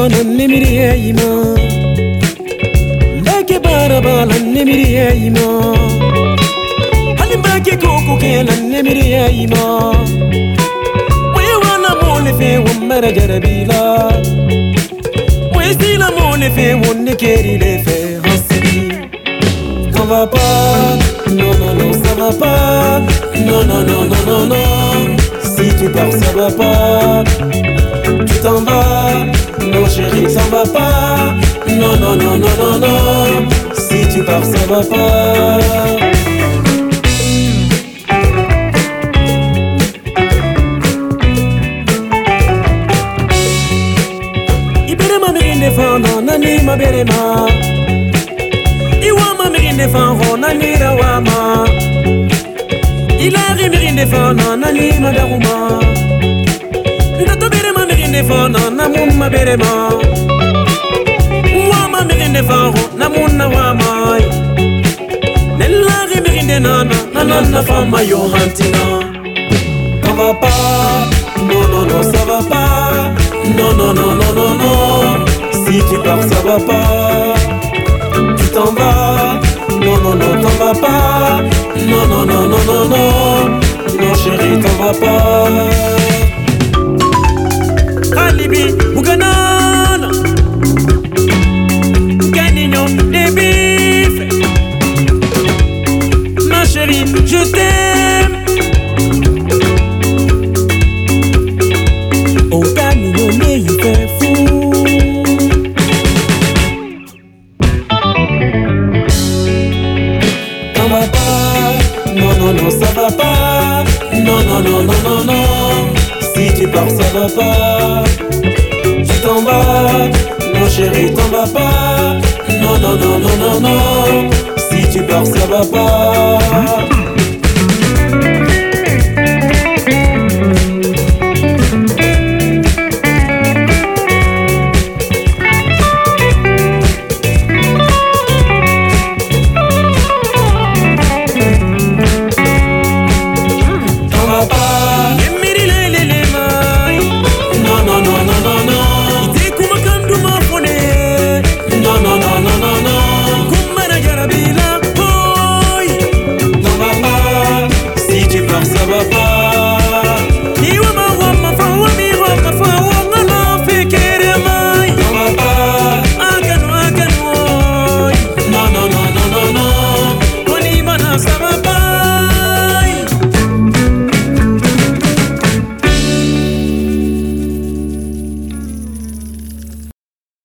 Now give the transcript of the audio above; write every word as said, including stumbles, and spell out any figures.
nemiriyeyima leke barabala nemiriyeyima halimake koko kela nemiriyeyima mwewana mone fe wamara jarabila mwesila mone fe wonne kerile fe hasbi. Ça va pas, non non non ça va pas, non non non non non non. Si tu pars ça va pas, tu t'en vas, non chérie ça va pas, non non non non non non. Si tu pars ça va pas. Ibere ma mirinde fano nani ma bere ma. Iwama mirinde fano nani rawama. Ilari mirinde fano nani madaruma. Ndato bere ma mirinde fano namuma bere ma. Wama mirinde fano namuna wama. Nelari mirinde nana nanana fama yo hantina. Ça va pas, non non non ça va pas, non non non non non non. Si tu pars ça va pas, tu t'en vas, non non non t'en vas pas, non non non non non non, non chérie t'en vas pas. Alibi Bouganana, Ganignon des bifs, ma chérie je t'aime. Oh Ganignon il fait fou. Ça va pas, non non non ça va pas, non non non non non non. Si tu pars ça va pas, tu t'en vas, non chérie t'en vas pas, non non non non non non. Si tu pars ça va pas.